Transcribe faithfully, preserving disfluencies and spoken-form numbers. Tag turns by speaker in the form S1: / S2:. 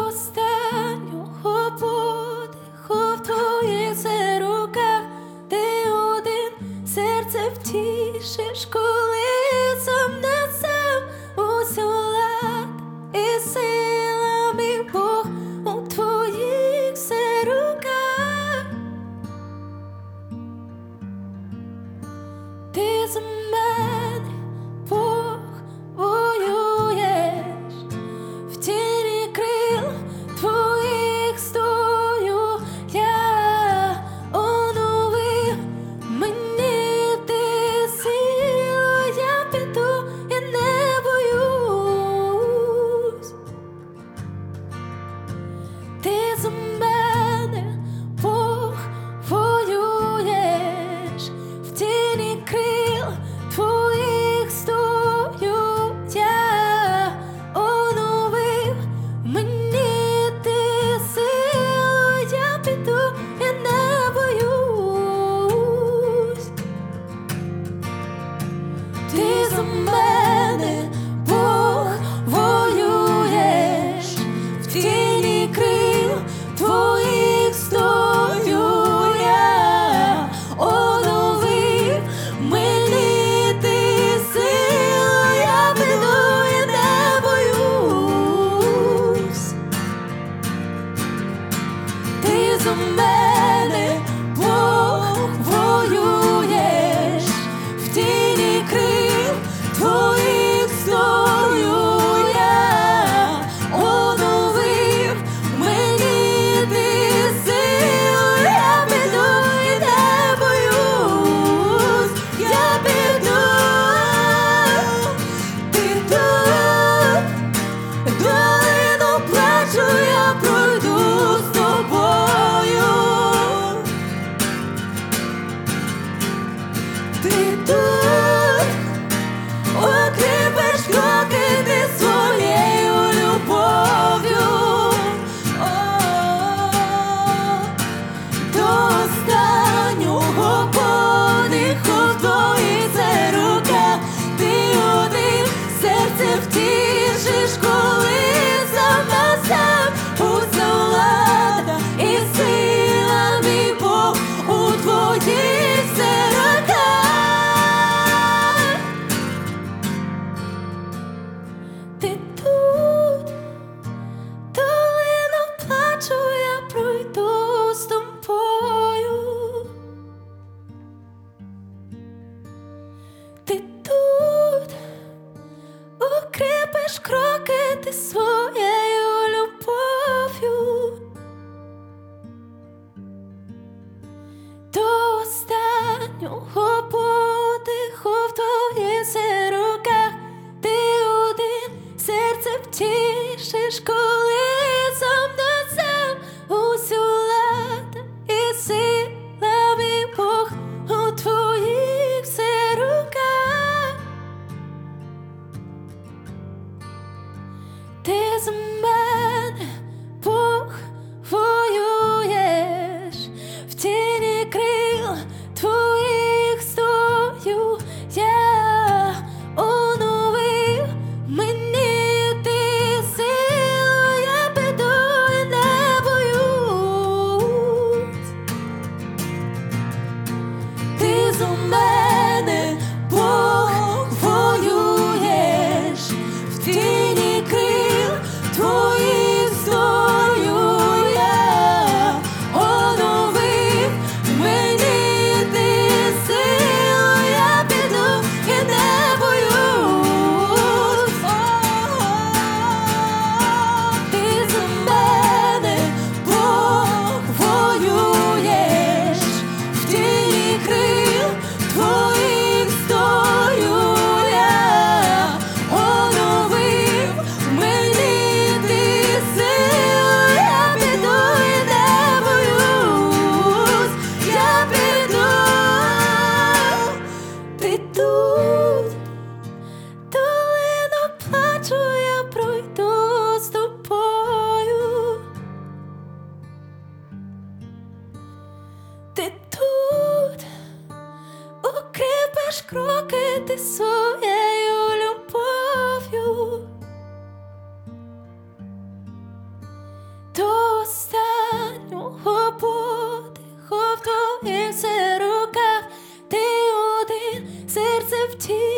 S1: останнього подиху в твоїх це руках, ти один, серце втішиш, коли сам на сам. Усю влад і сила, мій Бог, у твоїх все руках. Ти за мене, Бог, воюєш, в тіні крил твоїх стою я, оновив мені ти силу, я піду і не боюсь. Ти за мене, Бог, воюєш, в тіні крил твоїх стою я, оновив мені ти силу, я піду і не боюсь. Ти за мене, Бог, воюєш, в тіні крил твоїх стою я, оновив мені ти силу, я піду і не боюсь. Ти за мене, Бог, воюєш, в тіні крил твоїх стою я, оновив мені ти силу, я піду і не боюсь. Я піду, піду, долину плачу я пройду з тобою. Ти тут укріпиш кроки ти своєю любов'ю. О, до останнього подиху в твоїх це руках, ти один, серце втішиш, коли сам на сам. Уся влада і сила, мій Бог, у твоїх це руках. Ти тут, долину плачу я пройду з тобою. Ти тут укріпиш кроки ти своєю любов'ю. До останнього подиху в твоїх це руках, ти один, серце втішиш, коли сам на сам. Усю влада і сила, мій Бог, у твоїх все руках. Ти за мене, Бог, воюєш, в тіні крил твоїх стою я, оновив мені ти силу, я піду і не боюсь. Ти за мене, Бог, воюєш, в тіні крил твоїх стою я, оновив мені ти силу, я піду і не боюсь. Ти за мене, Бог, воюєш, в тіні крил твоїх стою я, оновив ที่